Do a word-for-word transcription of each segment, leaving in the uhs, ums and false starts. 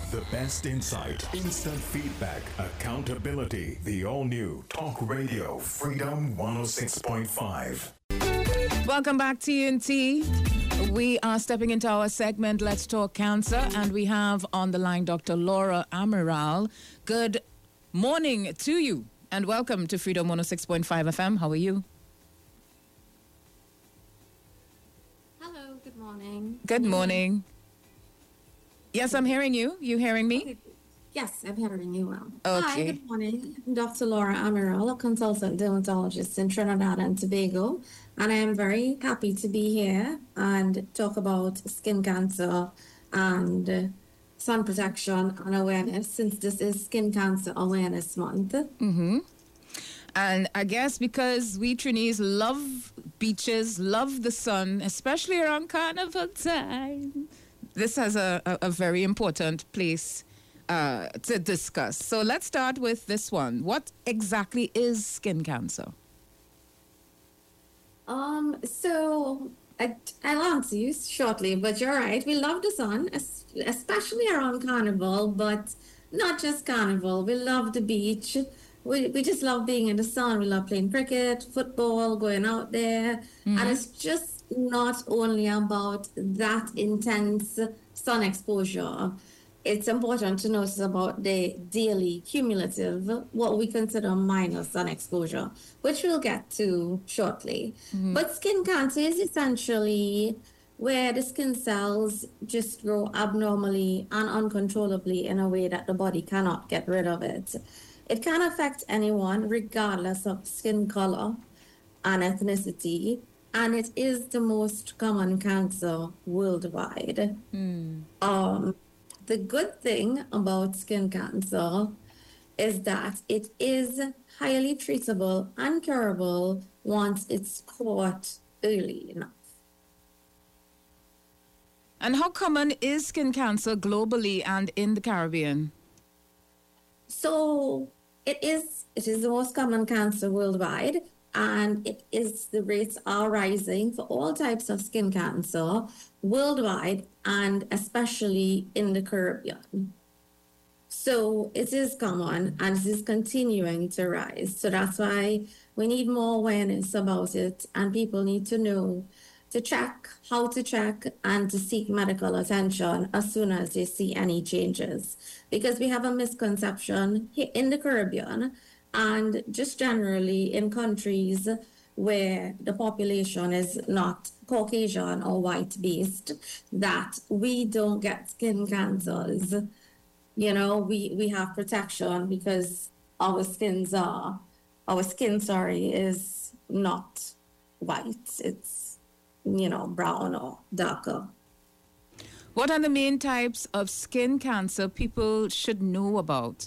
The best insight, instant feedback, accountability. The all-new Talk Radio Freedom one oh six point five. Welcome back to U N T. We are stepping into our segment, Let's Talk Cancer, and we have on the line Doctor Laura Amaral. Good morning to you, and welcome to Freedom one oh six point five F M. How are you? Hello, good morning. Good morning. Yes, I'm hearing you. You hearing me? Okay. Yes, I'm hearing you well. Okay. Hi, good morning. I'm Doctor Laura Amaral, a consultant dermatologist in Trinidad and Tobago, and I am very happy to be here and talk about skin cancer and uh, sun protection and awareness, since this is Skin Cancer Awareness Month. Mm-hmm. And I guess because we Trinis love beaches, love the sun, especially around carnival time, this has a, a, a very important place uh, to discuss. So let's start with this one. What exactly is skin cancer? Um, so I, I'll answer you shortly, but you're right. We love the sun, especially around Carnival, but not just Carnival. We love the beach. We, we just love being in the sun. We love playing cricket, football, going out there. Mm-hmm. And it's just not only about that intense sun exposure. It's important to notice about the daily cumulative, what we consider minor sun exposure, which we'll get to shortly. Mm-hmm. But skin cancer is essentially where the skin cells just grow abnormally and uncontrollably in a way that the body cannot get rid of it. It can affect anyone regardless of skin color and ethnicity, and it is the most common cancer worldwide. Mm. Um, the good thing about skin cancer is that it is highly treatable and curable once it's caught early enough. And how common is skin cancer globally and in the Caribbean? So it is it is the most common cancer worldwide, and it is the rates are rising for all types of skin cancer worldwide, and especially in the Caribbean. So it is common and it is continuing to rise. So that's why we need more awareness about it, and people need to know to check, how to check, and to seek medical attention as soon as they see any changes. Because we have a misconception here in the Caribbean and just generally in countries where the population is not Caucasian or white-based, that we don't get skin cancers. You know, we, we have protection because our skins are, our skin, sorry, is not white. It's, you know, brown or darker. What are the main types of skin cancer people should know about?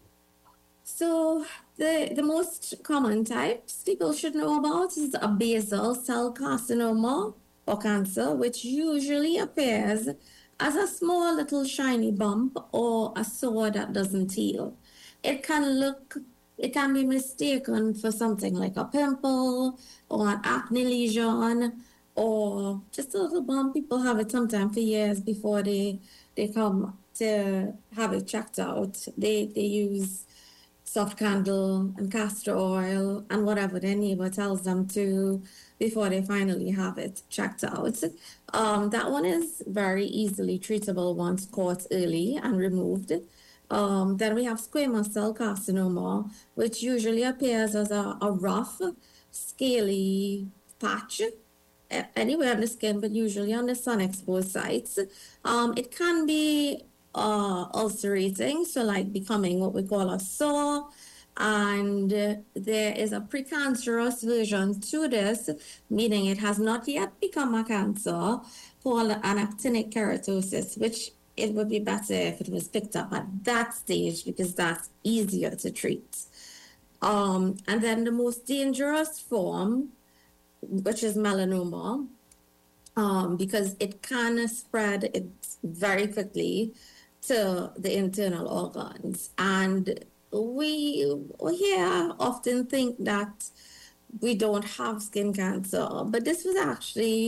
So the, the most common types people should know about is a basal cell carcinoma or cancer, which usually appears as a small little shiny bump or a sore that doesn't heal. It can look, it can be mistaken for something like a pimple or an acne lesion, or just a little bump. People have it sometimes for years before they they come to have it checked out. They they use soft candle and castor oil and whatever their neighbor tells them to before they finally have it checked out. Um, that one is very easily treatable once caught early and removed. Um, then we have squamous cell carcinoma, which usually appears as a, a rough, scaly patch anywhere on the skin, but usually on the sun-exposed sites. Um, it can be uh, ulcerating, so like becoming what we call a sore, and uh, there is a precancerous version to this, meaning it has not yet become a cancer, called an actinic keratosis, which it would be better if it was picked up at that stage because that's easier to treat. Um, and then the most dangerous form, which is melanoma, um, because it can spread it very quickly to the internal organs. And we, we here often think that we don't have skin cancer, but this was actually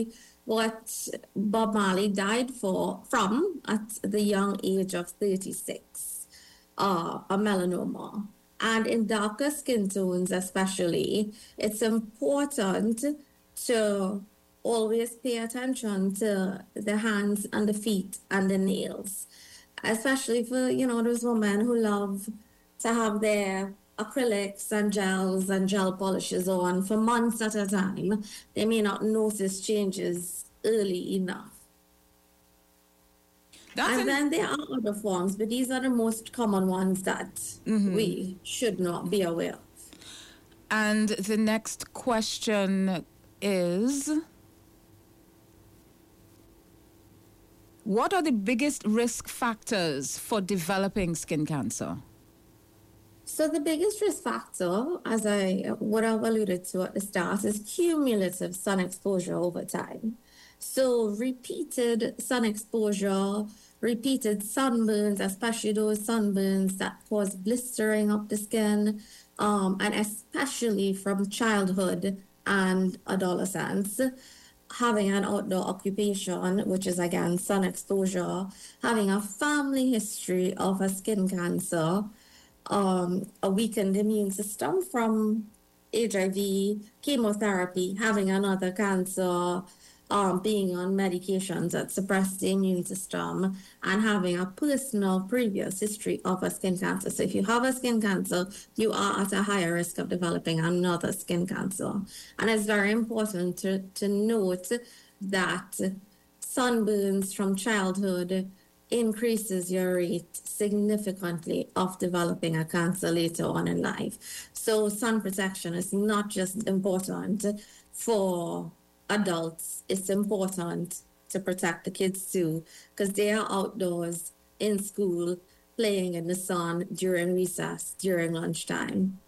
what Bob Marley died for from at the young age of thirty-six, uh, a melanoma. And in darker skin tones especially, it's important to always pay attention to the hands and the feet and the nails, especially for, you know, those women who love to have their acrylics and gels and gel polishes on for months at a time. They may not notice changes early enough. That's and an... then there are other forms, but these are the most common ones that mm-hmm. we should not be aware of. And the next question is, what are the biggest risk factors for developing skin cancer? So the biggest risk factor, as I what I've alluded to at the start, is cumulative sun exposure over time. So repeated sun exposure, repeated sunburns, especially those sunburns that cause blistering of the skin, um, and especially from childhood and adolescence, having an outdoor occupation, which is again sun exposure, having a family history of a skin cancer, um, a weakened immune system from H I V, chemotherapy, having another cancer, um, being on medications that suppress the immune system, and having a personal previous history of a skin cancer. So if you have a skin cancer, you are at a higher risk of developing another skin cancer. And it's very important to, to note that sunburns from childhood increases your rate significantly of developing a cancer later on in life. So sun protection is not just important for adults, it's important to protect the kids too, because they are outdoors in school playing in the sun during recess, during lunchtime.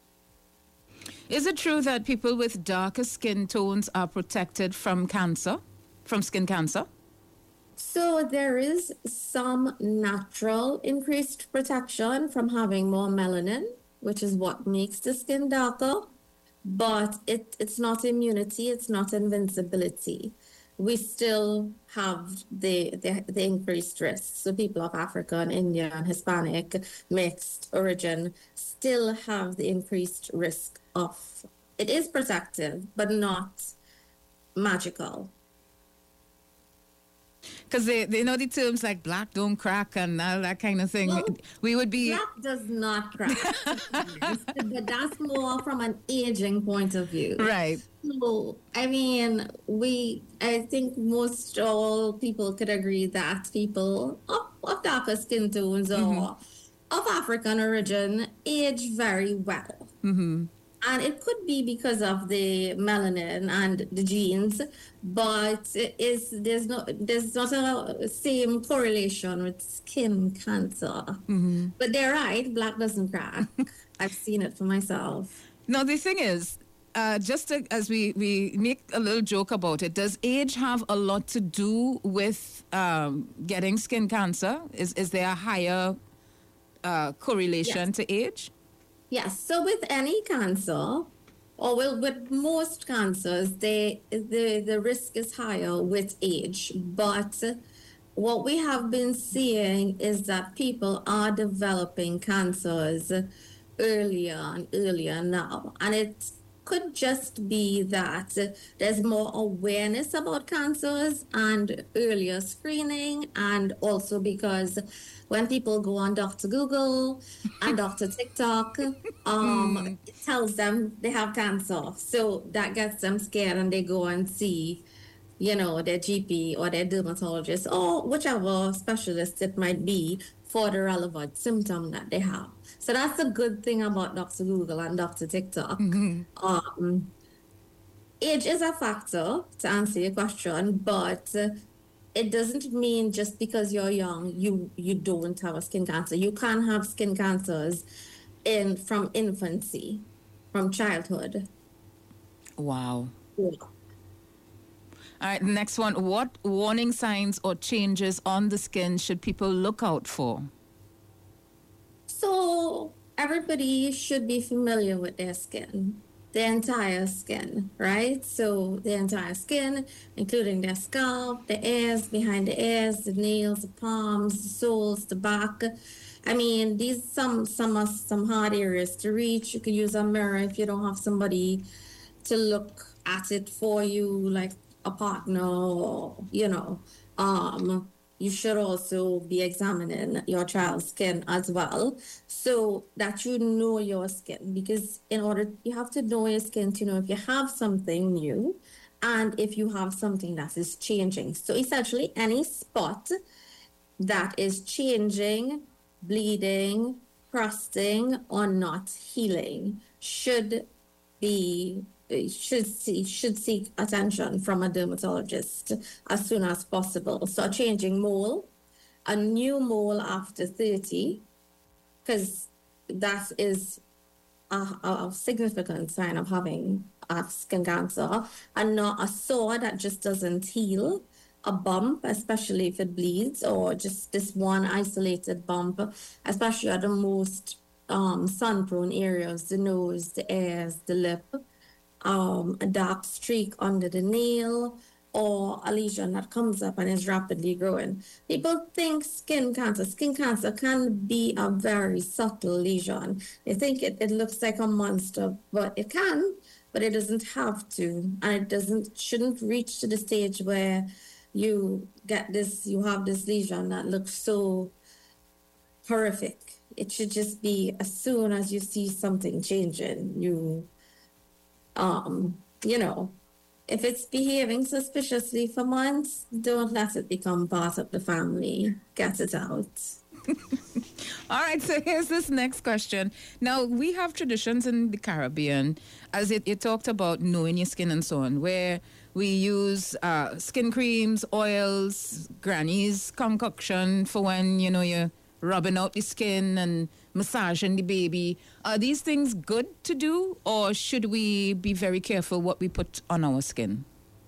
Is it true that people with darker skin tones are protected from cancer, from skin cancer? So there is some natural increased protection from having more melanin, which is what makes the skin darker. But it, it's not immunity, it's not invincibility. We still have the, the, the increased risk. So people of African, Indian, Hispanic, mixed origin still have the increased risk of, it is protective, but not magical. Because they, they know the terms like black don't crack and all that kind of thing. Well, we would be... Black does not crack. But that's more from an aging point of view. Right. So, I mean, we, I think most all people could agree that people of, of darker skin tones mm-hmm. or of African origin age very well. Mm-hmm. And it could be because of the melanin and the genes, but it is there's no there's not a same correlation with skin cancer. Mm-hmm. But they're right, black doesn't crack. I've seen it for myself. No, the thing is, uh, just to, as we, we make a little joke about it, does age have a lot to do with um, getting skin cancer? Is is there a higher uh, correlation yes. to age? Yes. So with any cancer, or well, with most cancers, they, the, the risk is higher with age. But what we have been seeing is that people are developing cancers earlier and earlier now. And it could just be that there's more awareness about cancers and earlier screening, and also because when people go on Doctor Google and Doctor TikTok, um, mm. it tells them they have cancer. So that gets them scared and they go and see, you know, their G P or their dermatologist or whichever specialist it might be for the relevant symptom that they have. So that's the good thing about Doctor Google and Doctor TikTok. Mm-hmm. Um, age is a factor, to answer your question, but it doesn't mean just because you're young, you, you don't have a skin cancer. You can have skin cancers in from infancy, from childhood. Wow. Yeah. All right, next one. What warning signs or changes on the skin should people look out for? So everybody should be familiar with their skin. the entire skin, right? So the entire skin, including their scalp, the ears, behind the ears, the nails, the palms, the soles, the back. I mean, these some some are some hard areas to reach. You could use a mirror if you don't have somebody to look at it for you, like a partner, or you know. Um, you should also be examining your child's skin as well, so that you know your skin. Because in order, you have to know your skin to know if you have something new, and if you have something that is changing. So essentially, any spot that is changing, bleeding, crusting, or not healing should be should see should seek attention from a dermatologist as soon as possible. So a changing mole, a new mole after thirty, because that is a, a significant sign of having a skin cancer, and not a sore that just doesn't heal. A bump, especially if it bleeds, or just this one isolated bump, especially at the most um, sun-prone areas, the nose, the ears, the lip, um, a dark streak under the nail, or a lesion that comes up and is rapidly growing. People think skin cancer, skin cancer can be a very subtle lesion. They think it, it looks like a monster, but it can, but it doesn't have to. And it doesn't, shouldn't reach to the stage where you get this, you have this lesion that looks so horrific. It should just be as soon as you see something changing, you, um, you know, if it's behaving suspiciously for months, don't let it become part of the family. Get it out. All right, so here's this next question. Now, we have traditions in the Caribbean, as it, it talked about knowing your skin and so on, where we use uh, skin creams, oils, granny's concoction for when, you know, you're rubbing out the skin and massaging the baby. Are these things good to do, or should we be very careful what we put on our skin?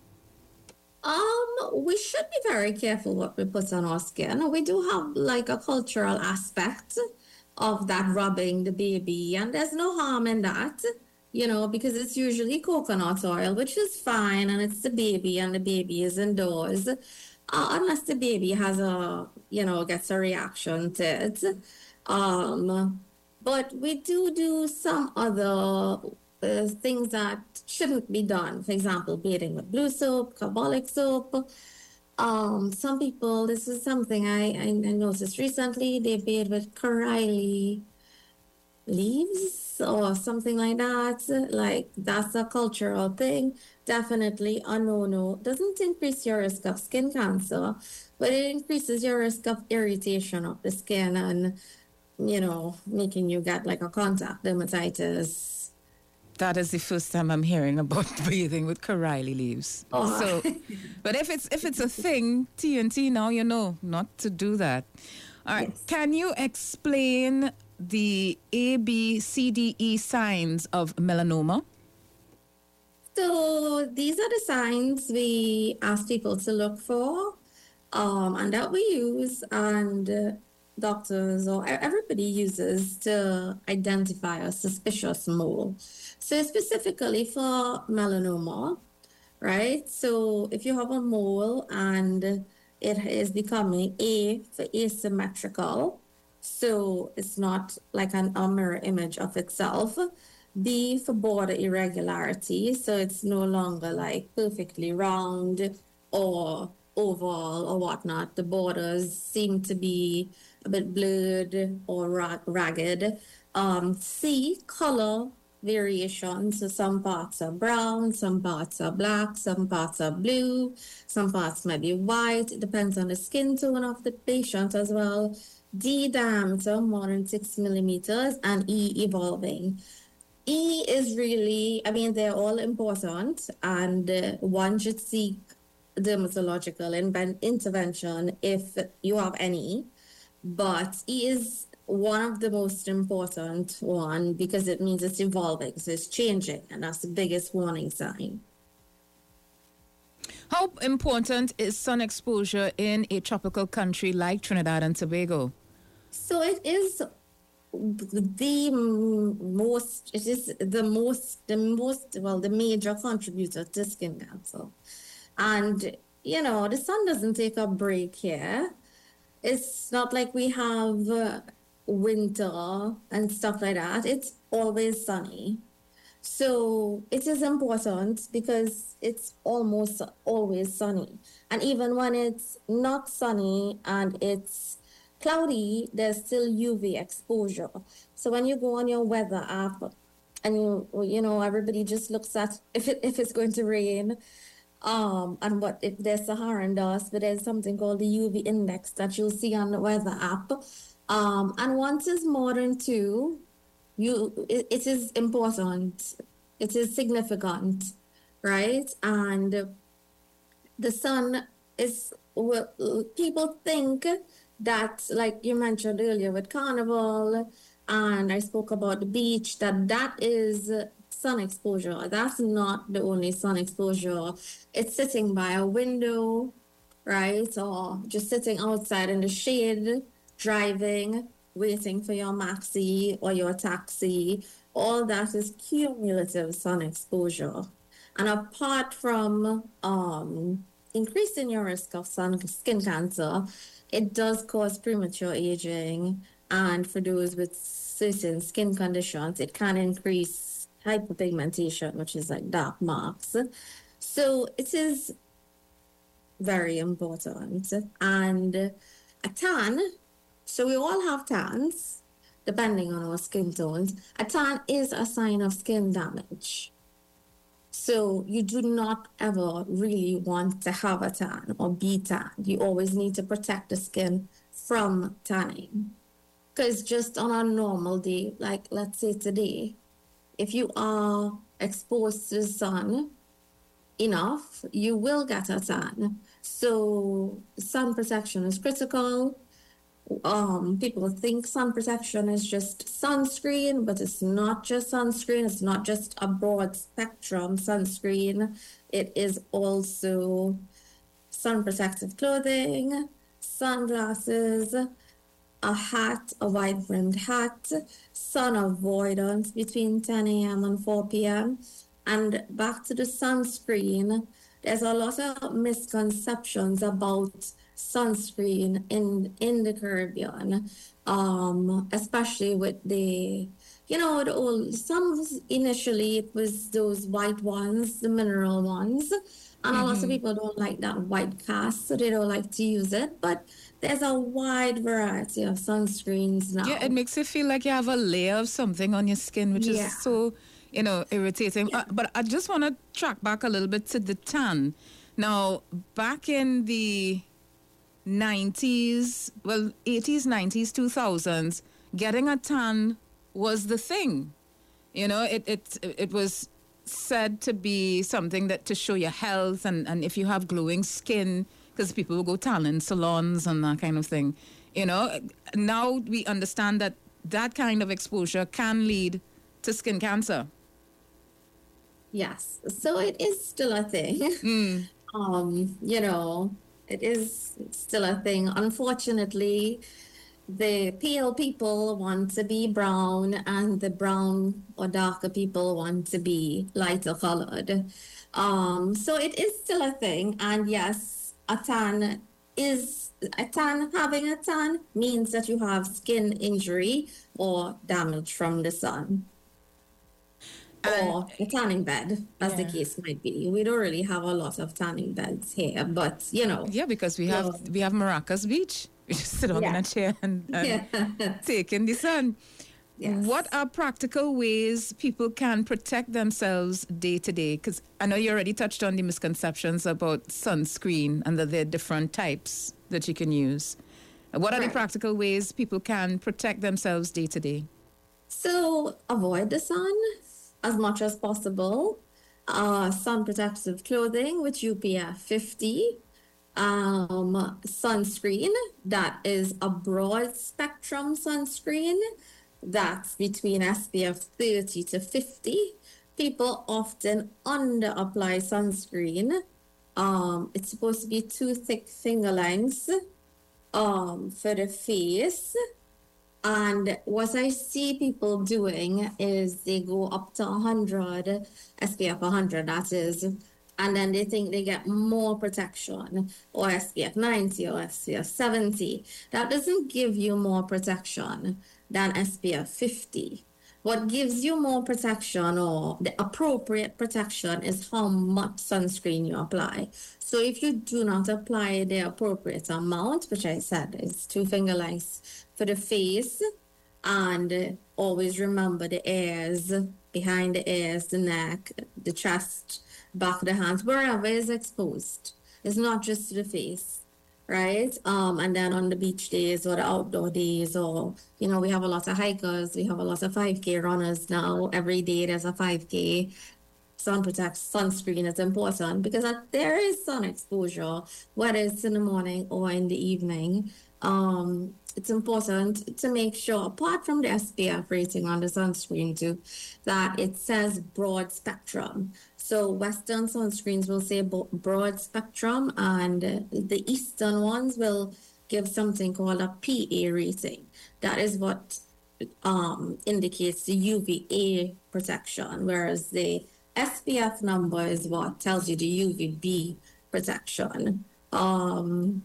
Um, we should be very careful what we put on our skin. We do have like a cultural aspect of that rubbing the baby, and there's no harm in that, you know, because it's usually coconut oil, which is fine, and it's the baby, and the baby is indoors, uh, unless the baby has a, you know, gets a reaction to it. Um, but we do do some other uh, things that shouldn't be done. For example, bathing with blue soap, carbolic soap. Um, some people, this is something I, I noticed recently, they bathe with corail leaves or something like that. Like, that's a cultural thing. Definitely a no-no. Doesn't increase your risk of skin cancer, but it increases your risk of irritation of the skin and, you know, making you get like a contact dermatitis. That is the first time I'm hearing about bathing with corail leaves. Oh. So, but if it's if it's a thing, T N T, now you know not to do that. All right. Yes. Can you explain the A, B, C, D, E signs of melanoma? So these are the signs we ask people to look for, um, and that we use, and uh, doctors or everybody uses to identify a suspicious mole. So specifically for melanoma, right? So if you have a mole and it is becoming A for asymmetrical, so it's not like an, a mirror image of itself. B for border irregularity, so it's no longer like perfectly round or oval or whatnot. The borders seem to be a bit blurred or ra- ragged. Um, C, color variation. So some parts are brown, some parts are black, some parts are blue, some parts might be white. It depends on the skin tone of the patient as well. D, diameter, more than six millimeters, and E, evolving. E is really, I mean, they're all important, and uh, one should seek dermatological in- intervention if you have any. But E is one of the most important one because it means it's evolving, so it's changing, and that's the biggest warning sign. How important is sun exposure in a tropical country like Trinidad and Tobago? So it is the most, it is the most, the most, well, the major contributor to skin cancer. And, you know, the sun doesn't take a break here. It's not like we have uh, winter and stuff like that. It's always sunny. So it is important because it's almost always sunny. And even when it's not sunny and it's cloudy, there's still U V exposure. So when you go on your weather app and you you know everybody just looks at if it if it's going to rain, um, and what if there's Saharan dust, but there's something called the U V index that you'll see on the weather app. Um, and once it's more than two, you it, it is important, it is significant, right? And the sun is well, people think that, like you mentioned earlier with Carnival, and I spoke about the beach, that that is sun exposure. That's not the only sun exposure. It's sitting by a window, right? Or just sitting outside in the shade, driving, waiting for your maxi or your taxi. All that is cumulative sun exposure. And apart from um, increasing your risk of sun skin cancer, it does cause premature aging. And for those with certain skin conditions, it can increase hyperpigmentation, which is like dark marks. So it is very important. And a tan, so we all have tans, depending on our skin tones. A tan is a sign of skin damage. So you do not ever really want to have a tan or be tan. You always need to protect the skin from tanning. Because just on a normal day, like let's say today, if you are exposed to the sun enough, you will get a tan. So sun protection is critical. Um, people think sun protection is just sunscreen, but it's not just sunscreen. It's not just a broad spectrum sunscreen. It is also sun protective clothing, sunglasses, a hat, a wide brimmed hat, sun avoidance between ten a.m. and four p.m. And back to the sunscreen, there's a lot of misconceptions about sunscreen in in the Caribbean, um, especially with the, you know, the old, some initially it was those white ones, the mineral ones, and mm-hmm. a lot of people don't like that white cast, so they don't like to use it, but there's a wide variety of sunscreens now. Yeah, it makes you feel like you have a layer of something on your skin, which yeah. is so, you know, irritating. Yeah. Uh, but I just want to track back a little bit to the tan. Now, back in the nineties, well, eighties, nineties, two thousands, getting a tan was the thing. You know, it it it was said to be something that to show your health, and, and if you have glowing skin, because people will go tan in salons and that kind of thing. You know, now we understand that that kind of exposure can lead to skin cancer. Yes, so it is still a thing. Mm. Um, you know, it is still a thing. Unfortunately, the pale people want to be brown, and the brown or darker people want to be lighter colored. Um, so it is still a thing. And yes, a tan is a tan. Having a tan means that you have skin injury or damage from the sun. Or a tanning bed, as yeah. the case might be. We don't really have a lot of tanning beds here, but you know. Yeah, because we have know. we have Maracas Beach. We just sit on yeah. in a chair and, and yeah. take in the sun. Yes. What are practical ways people can protect themselves day to day? Because I know you already touched on the misconceptions about sunscreen and that there are different types that you can use. What are right. the practical ways people can protect themselves day to day? So avoid the sun as much as possible. Uh, sun protective clothing with U P F fifty. Um, sunscreen, that is a broad spectrum sunscreen. That's between S P F thirty to fifty. People often under apply sunscreen. Um, it's supposed to be two thick finger lengths um, for the face. And what I see people doing is they go up to one hundred, S P F one hundred, that is, and then they think they get more protection, or S P F ninety or S P F seventy. That doesn't give you more protection than S P F fifty. What gives you more protection, or the appropriate protection, is how much sunscreen you apply. So if you do not apply the appropriate amount, which I said is two finger lengths for the face, and always remember the ears, behind the ears, the neck, the chest, back of the hands, wherever is exposed. It's not just the face, right? Um, and then on the beach days or the outdoor days, or, you know, we have a lot of hikers, we have a lot of five K runners now. Every day there's a five K. Sun protect sunscreen is important because there is sun exposure, whether it's in the morning or in the evening. Um, it's important to make sure, apart from the S P F rating on the sunscreen too, that it says broad spectrum. So Western sunscreens will say broad spectrum, and the Eastern ones will give something called a P A rating. That is what um, indicates the U V A protection, whereas the S P F number is what tells you the U V B protection. Um,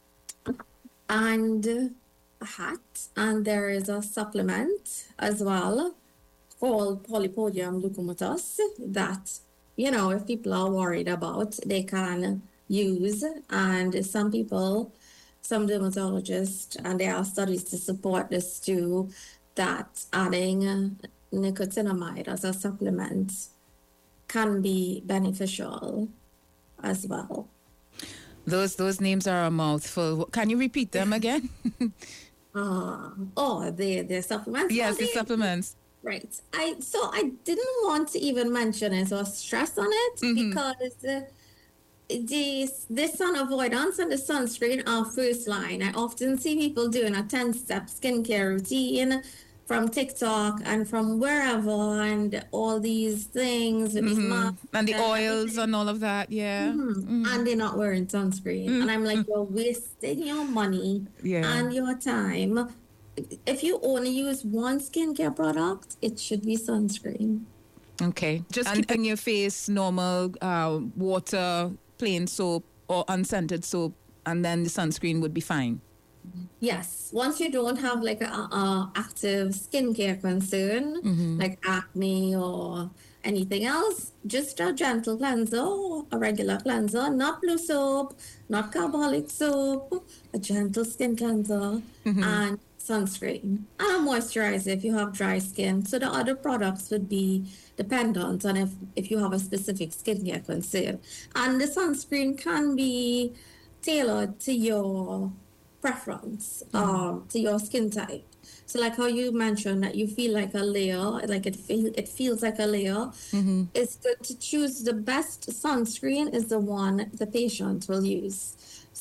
and a hat, and there is a supplement as well called Polypodium leucomatus that, you know, if people are worried about, they can use. And some people, some dermatologists, and there are studies to support this too, that adding nicotinamide as a supplement can be beneficial as well. Those those names are a mouthful. Can you repeat them again? uh, oh, the the supplements. Yes, oh, the they, supplements. Right. I so I didn't want to even mention it or stress on it mm-hmm. because uh, the the sun avoidance and the sunscreen are first line. I often see people doing a ten-step skincare routine from TikTok and from wherever, and all these things with mm-hmm. these masks and the and oils everything. And all of that, yeah. Mm-hmm. Mm-hmm. And they're not wearing sunscreen, mm-hmm. and I'm like, you're wasting your money yeah. and your time. If you only use one skincare product, it should be sunscreen. Okay, just and, keeping your face normal, uh, water, plain soap, or unscented soap, and then the sunscreen would be fine. Yes, once you don't have like a, a active skincare concern, mm-hmm. like acne or anything else, just a gentle cleanser, a regular cleanser, not blue soap, not carbolic soap, a gentle skin cleanser, mm-hmm. and sunscreen, and a moisturizer if you have dry skin. So the other products would be dependent on if, if you have a specific skincare concern. And the sunscreen can be tailored to your preference, mm-hmm. um, to your skin type. So like how you mentioned that you feel like a layer, like it feel, it feels like a layer. Mm-hmm. It's good to choose the best sunscreen is the one the patient will use.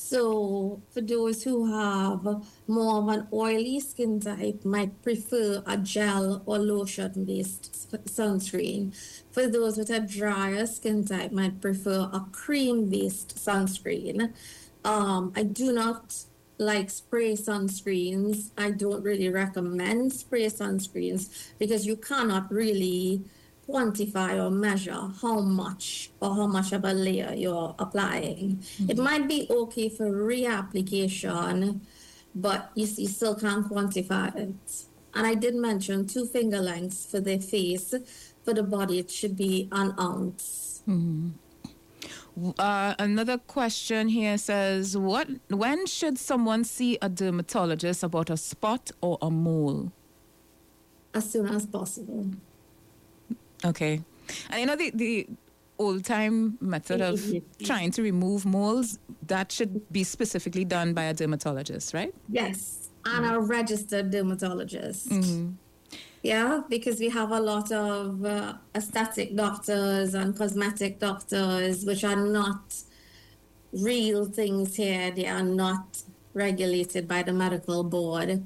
So for those who have more of an oily skin type, might prefer a gel or lotion-based sunscreen. For those with a drier skin type, might prefer a cream-based sunscreen. Um, I do not like spray sunscreens. I don't really recommend spray sunscreens because you cannot really quantify or measure how much or how much of a layer you're applying. Mm-hmm. It might be okay for reapplication, but you, you still can't quantify it. And I did mention two finger lengths for the face. For the body, it should be an ounce. Mm-hmm. Uh, another question here says, "What? When should someone see a dermatologist about a spot or a mole?" As soon as possible. Okay. And you know, the, the old-time method of trying to remove moles, that should be specifically done by a dermatologist, right? Yes, and mm-hmm. a registered dermatologist. Mm-hmm. Yeah, because we have a lot of uh, aesthetic doctors and cosmetic doctors, which are not real things here. They are not regulated by the medical board.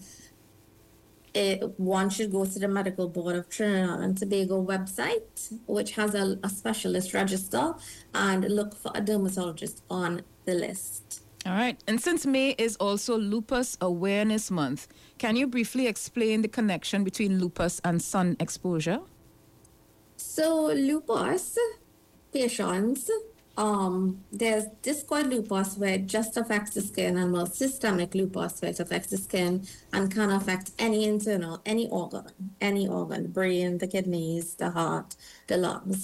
It, one should go to the Medical Board of Trinidad and Tobago website, which has a, a specialist register, and look for a dermatologist on the list. All right. And since May is also Lupus Awareness Month, can you briefly explain the connection between lupus and sun exposure? So lupus patients, um, there's discoid lupus where it just affects the skin, and well, systemic lupus where it affects the skin and can affect any internal, any organ, any organ, the brain, the kidneys, the heart, the lungs.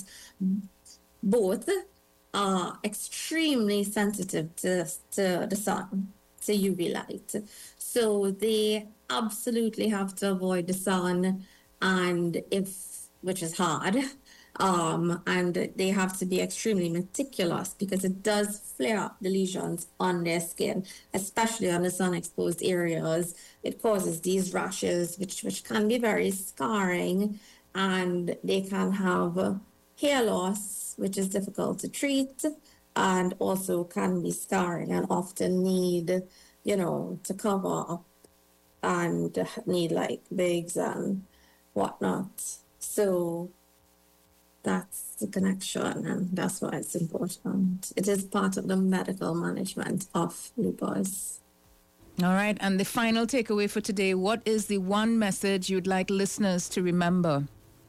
Both are extremely sensitive to, to the sun, to U V light. So they absolutely have to avoid the sun, and if, which is hard, um, and they have to be extremely meticulous because it does flare up the lesions on their skin, especially on the sun-exposed areas. It causes these rashes, which, which can be very scarring, and they can have hair loss, which is difficult to treat, and also can be scarring and often need, you know, to cover up and need like wigs and whatnot. So that's the connection, and that's why it's important. It is part of the medical management of lupus. All right. And the final takeaway for today, what is the one message you'd like listeners to remember?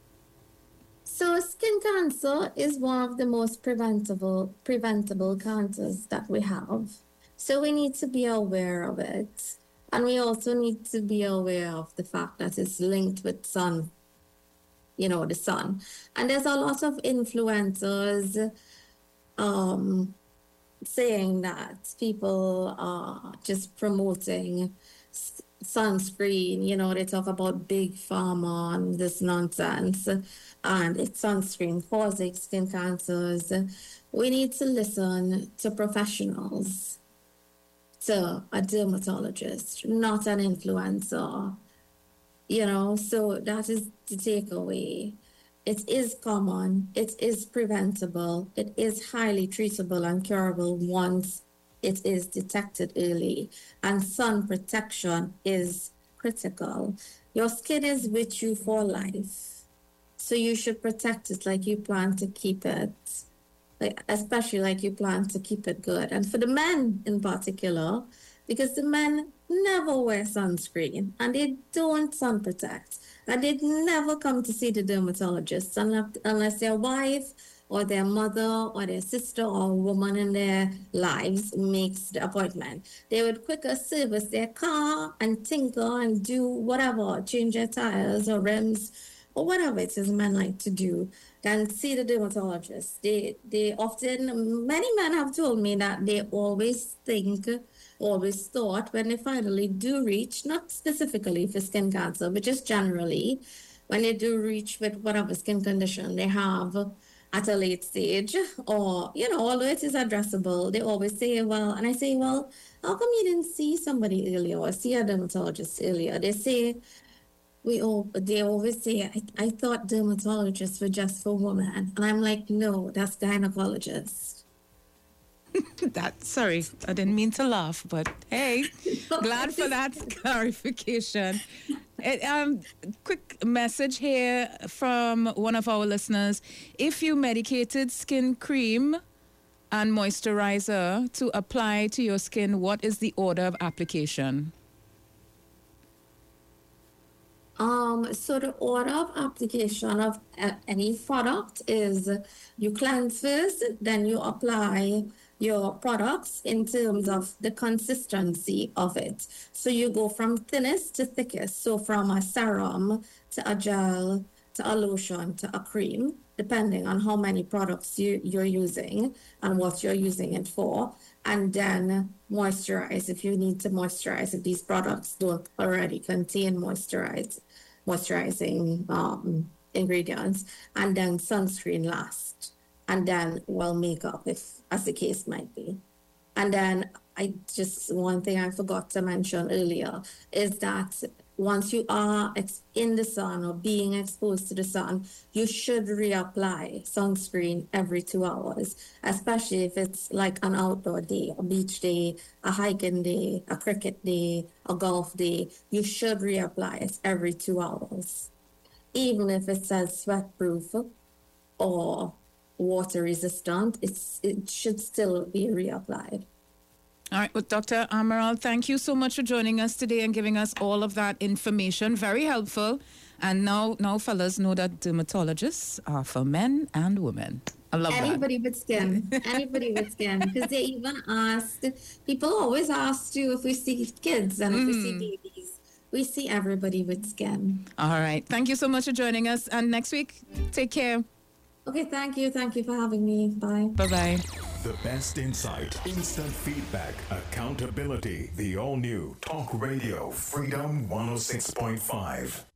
So skin cancer is one of the most preventable preventable cancers that we have. So we need to be aware of it. And we also need to be aware of the fact that it's linked with sun, you know, the sun. And there's a lot of influencers um, saying that people are just promoting s- sunscreen. You know, they talk about big pharma and this nonsense, and it's sunscreen causing skin cancers. We need to listen to professionals, to a dermatologist, not an influencer. You know, so that is the takeaway. It is common, it is preventable, it is highly treatable and curable once it is detected early. And sun protection is critical. Your skin is with you for life, so you should protect it like you plan to keep it, like, especially like you plan to keep it good. And for the men in particular, because the men never wear sunscreen and they don't sun protect, and they'd never come to see the dermatologist unless, unless their wife or their mother or their sister or a woman in their lives makes the appointment. They would quicker service their car and tinker and do whatever, change their tires or rims or whatever it is men like to do, than see the dermatologist. They, they often, many men have told me that they always think, always thought when they finally do reach, not specifically for skin cancer, but just generally, when they do reach with whatever skin condition they have at a late stage, or, you know, although it is addressable, they always say, well, and I say, well, how come you didn't see somebody earlier or see a dermatologist earlier? They say, we all, they always say, I, I thought dermatologists were just for women. And I'm like, no, that's gynecologists. That, sorry, I didn't mean to laugh, but hey, glad for that clarification. It, um, quick message here from one of our listeners. If you medicated skin cream and moisturizer to apply to your skin, what is the order of application? Um, so the order of application of uh, any product is you cleanse first, then you apply your products in terms of the consistency of it. So you go from thinnest to thickest. So from a serum to a gel to a lotion to a cream, depending on how many products you, you're using and what you're using it for. And then moisturize if you need to moisturize, if these products don't already contain moisturize, moisturizing um, ingredients. And then sunscreen last. And then, well, makeup, if as the case might be. And then I just, one thing I forgot to mention earlier is that once you are ex- in the sun or being exposed to the sun, you should reapply sunscreen every two hours, especially if it's like an outdoor day, a beach day, a hiking day, a cricket day, a golf day. You should reapply it every two hours, even if it says sweat-proof or water resistant, it's it should still be reapplied. All right, well, Doctor Amaral, thank you so much for joining us today and giving us all of that information. Very helpful. And now, now fellas know that dermatologists are for men and women. I love Anybody that. with skin. Anybody with skin. Because they even asked, people always ask too if we see kids and if we see babies. We see everybody with skin. All right. Thank you so much for joining us. And next week, take care. Okay, thank you. Thank you for having me. Bye. Bye-bye. The best insight, instant feedback, accountability. The all new Talk Radio Freedom one oh six point five.